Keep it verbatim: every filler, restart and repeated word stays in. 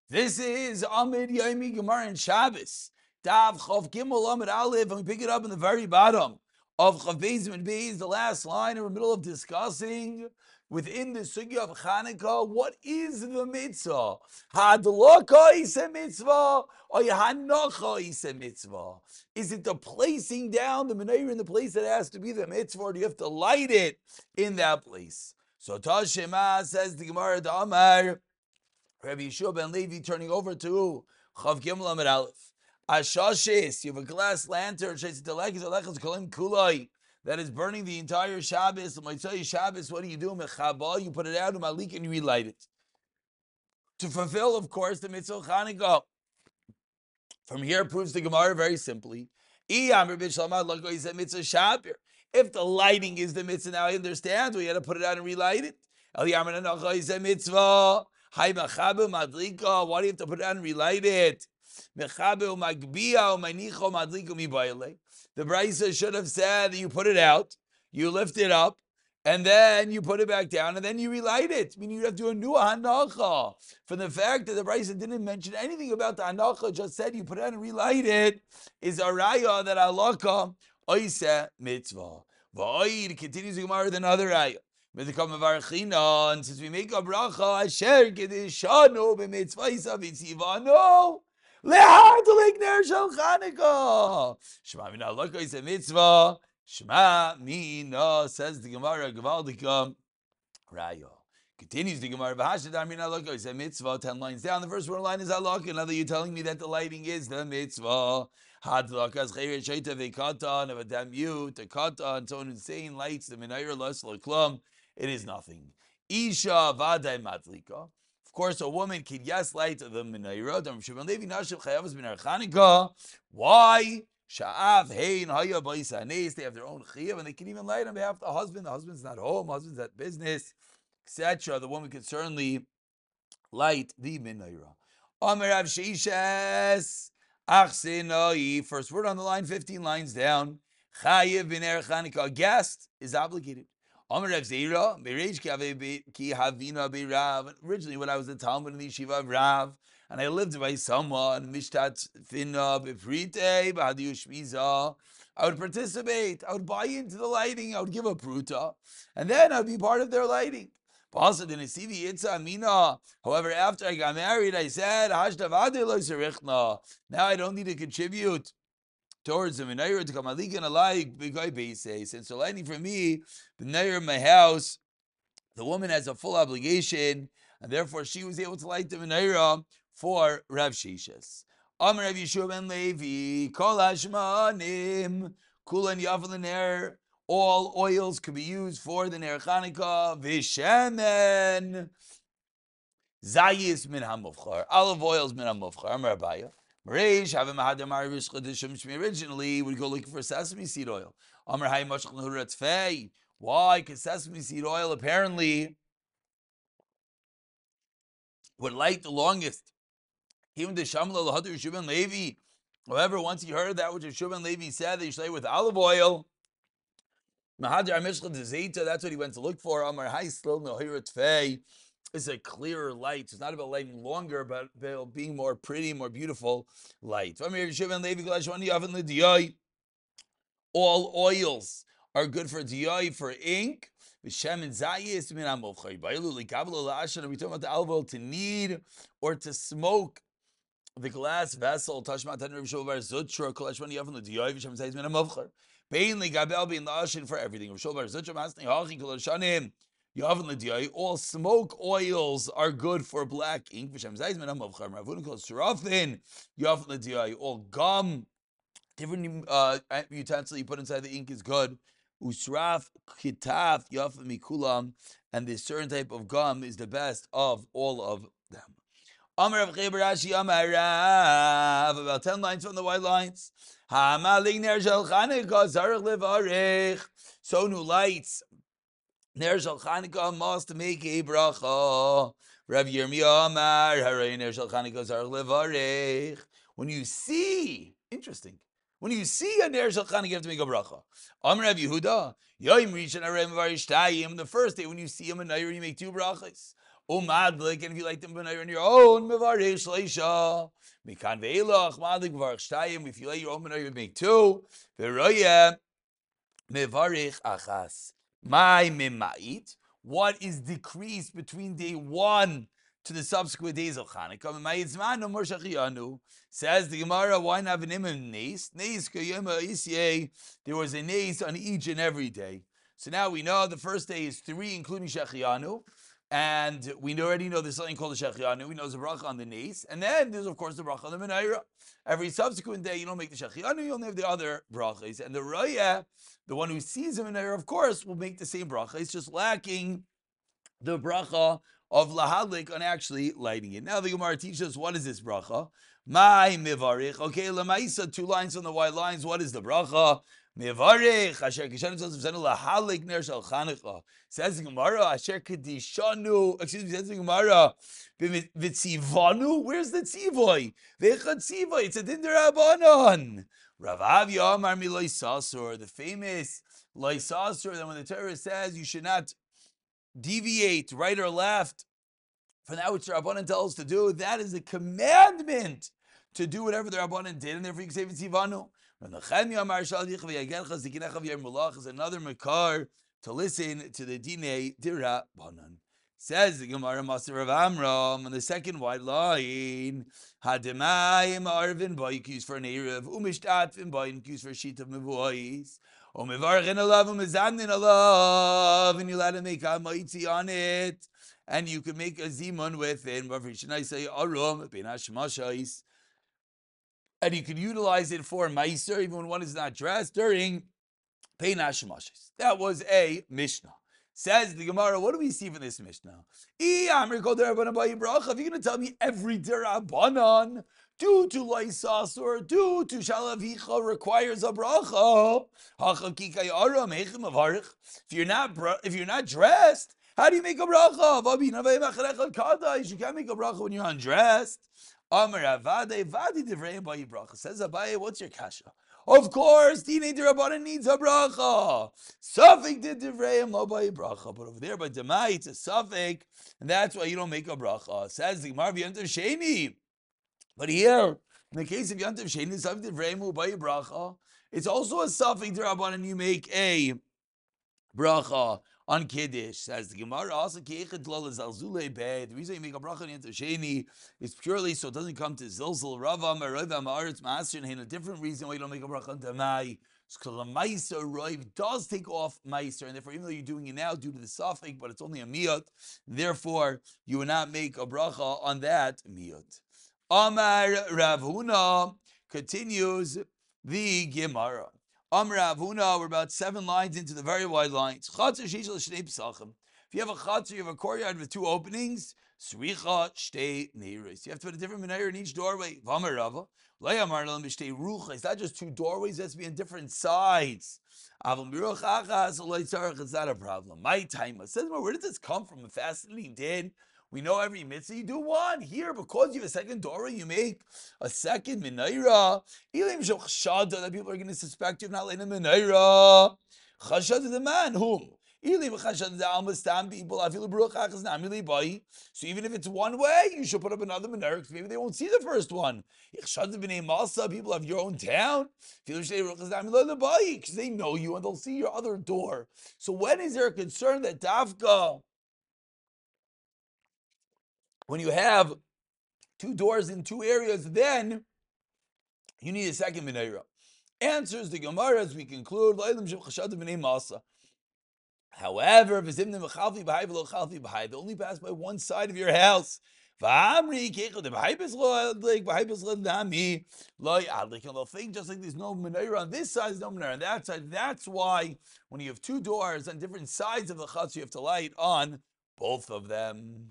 This is Amid Yomi Gemara and Shabbos. Dav Chav Gimel Amid Aleph, and we pick it up in the very bottom of Chav Beis and Beis, the last line. We're in the middle of discussing within the sugya of Chanukah, what is the mitzvah? Hadlaka is a mitzvah, or Hanocha is a mitzvah? Is it the placing down the menorah in the place that has to be the mitzvah, or do you have to light it in that place? So Tashema says the Gemara the Amar. Rabbi Yeshua ben Levi turning over to Chav Gimel Amid Aleph. Ashashis, you have a glass lantern, that is burning the entire Shabbos. Motzei Shabbos, what do you do? Mechabah, you put it out, malik, and you relight it. To fulfill, of course, the mitzvah Chanukah. From here proves the Gemara very simply. If the lighting is the mitzvah, now I understand, we had to put it out and relight it. Hi mechabe madlika. Why do you have to put it on and relight it? Mechabe umagbia umanicho madlika mibayale. The Brisa should have said that you put it out, you lift it up, and then you put it back down, and then you relight it. Meaning you have to do a new hanacha. From the fact that the Brisa didn't mention anything about the hanacha, just said you put it on and relight it, is a raya that alaka oise mitzvah. Va'oid continues to Gemara with another raya. And since we make a bracha, asher kedishanu b'mitzvaysa v'tzivanu lehadlik ner shel Chanukah. Shema mina laka is a mitzvah. Shema mina, says the Gemara, Gevaldika Raya. Continues the Gemara, v'hashadar mina laka is a mitzvah. Ten lines down, the first one line is halakha. Now that you're telling me that the lighting is the mitzvah. Hadlakas chayre shaita v'katan of a damn you to katan. Someone who's saying lights the menorah los l'klam. It is nothing. Isha vaday madlika. Of course, a woman can yes light the menorah. Why? Sha'af hein haya b'yisanes. They have their own chiyuv and they can even light on behalf of the husband. The husband's not home. Husband's at business, et cetera. The woman can certainly light the menorah. Amar Rav Sheishes achsinoi. First word on the line, fifteen lines down. Chayiv b'ner Chanukah. A guest is obligated. Originally, when I was a Talmud in the Yeshiva of Rav, and I lived by someone, Mishtat Finna B'Prite B'Hadiyu Shmiza, I would participate. I would buy into the lighting. I would give a pruta, and then I would be part of their lighting. However, after I got married, I said, now I don't need to contribute towards the menorah to come alikin alike b'goy beisei. Since they're lighting for me, the menorah in my house, the woman has a full obligation, and therefore she was able to light the menorah for Rav Sheshes. Amar Rav Yeshua ben Levi, kol hashmanim kulan yavel ner. All oils could be used for the ner Chanukah. Vishemen zayis min hamuvchar. Olive oils min hamuvchar. Amar Abaya. Originally, we go looking for sesame seed oil. Why? Because sesame seed oil apparently would light the longest. Even the Shamla Lahadur Yeshua ben Levi. However, once he heard that which Yeshua ben Levi said, that you should light with olive oil. That's what he went to look for. Amar Hai still no Hirat is a clearer light. It's not about lighting longer, but about being more pretty, more beautiful light. All oils are good for diyai, for ink. Are we talking about the olive oil to knead or to smoke the glass vessel? For everything. All smoke oils are good for black ink. All gum, different uh, utensil you put inside the ink is good. Usraf kitaf yaf mikulam, and this certain type of gum is the best of all of them. Amar of Rashi Amar Rav, about ten lines from the white lines. Hamaling ner shel Chanukah zarich levarich. So new lights. Ner shel Chanukah must make a bracha. Rav Yirmiyah Amar Harei ner shel Chanukah zarich levarich. When you see, interesting. When you see a ner shel Chanukah, you have to make a bracha. Amar Rav Yehuda, Yoim Rishon Harei Mevarich Tayim. The first day when you see a menorah, you make two brachas. Umadlik, and if you like them on your own, mevarich shleisha. Mikan ve'ilach madlik mevarich shtayim. If you like your own menorah, you make two. Ve'royeh mevarich achas. My mimait. What is decreased between day one to the subsequent days of Chanukah? Says the Gemara, why not have an imam nes? Nes there was a nes on each and every day. So now we know the first day is three, including Shechianu. And we already know there's something called the Shechianu. We know there's a bracha on the nes. And then there's, of course, the bracha on the menorah. Every subsequent day, you don't make the Shechianu, you only have the other brachas. And the Royah, the one who sees the menorah, of course, will make the same bracha. It's just lacking the bracha of lahadlik on actually lighting it. Now the Gemara teaches us, what is this bracha? My mivarich. Okay, lamaisa, two lines on the white lines. What is the bracha? Mivarich asher kishanu lahadlik ner shel Chanukah. Says the Gemara, asher kedishanu. Excuse me, says the Gemara, v'tzivanu. Where's the tzivoy? V'echad tzivoy. It's a din derabanan. Rav Avia Amar mi loisasur. The famous loisasur. That when the Torah says you should not deviate right or left from that which the Rabbanan tells us to do, that is a commandment to do whatever the Rabbanan did, and therefore you can say V'tzivanu. Is another makar to listen to the Dinei D'Rabbanan. Says the Gemara Master Rav Amram on the second white line, Hademayim Arvin Boikis for an Erev, Umishtatvin Boikis for a sheet of Mevois. And you let him make a maitzi on it, and you can make a zimun with it. And you can utilize it for meiser, even when one is not dressed during Peinash Mashis. That was a Mishnah. Says the Gemara, what do we see from this Mishnah? If you're going to tell me every derabanan due to Laisas or due to Shalavicha requires a bracha, if you're not if you're not dressed, how do you make a bracha? You can't make a bracha when you're undressed. Says Abaye, what's your kasha? Of course, Dinei D'Rabbanan needs a bracha. Safek did Divrei lo by bracha, but over there by Demai it's a safek, and that's why you don't make a bracha. Says the Gemara Yantav Sheni. But here, in the case of Yantav Sheni, Safek Divrei lo by bracha, it's also a safek D'Rabbanan. You make a bracha on Kiddush. Says the Gemara also the reason you make a bracha on Yantav Sheni is purely so it doesn't come to Zilzal Rava Merova Ma'aretz Ma'asrin. And a different reason why you don't make a bracha on Damai is because a Meiser Roiv does take off Meiser, and therefore even though you're doing it now due to the Safek, but it's only a Miyot, therefore you will not make a bracha on that Miyot. Amar Rav Huna continues the Gemara. Amr Avuna, we're about seven lines into the very wide lines. If you have a chatzar, you have a courtyard with two openings. Sricha shtei neiros. You have to put a different menorah in each doorway. V'amar Rava, le'amar l'am b'shtei rucha. It's not just two doorways; it has to be on different sides. Aval miruch achas lo'yitzarach. It's not a problem. My time. Says, where did this come from? A fascinating din. We know every mitzvah you do one. Here, because you have a second doorway, you make a second menorah. Ilim shel chashada, that people are going to suspect you have not laid a menorah. Chashada the man, whom? Ilim chashada the almastam people. Afilu baruch achas namili bai. So even if it's one way, you should put up another menorah because maybe they won't see the first one. Chashada b'nei masa, people have your own town. Because they know you and they'll see your other door. So when is there a concern that dafka, when you have two doors in two areas, then you need a second menorah? Answers the Gemara as we conclude. However, they only pass by one side of your house. And they'll think just like there's no menorah on this side, there's no menorah on that side. That's why when you have two doors on different sides of the chutz, you have to light on both of them.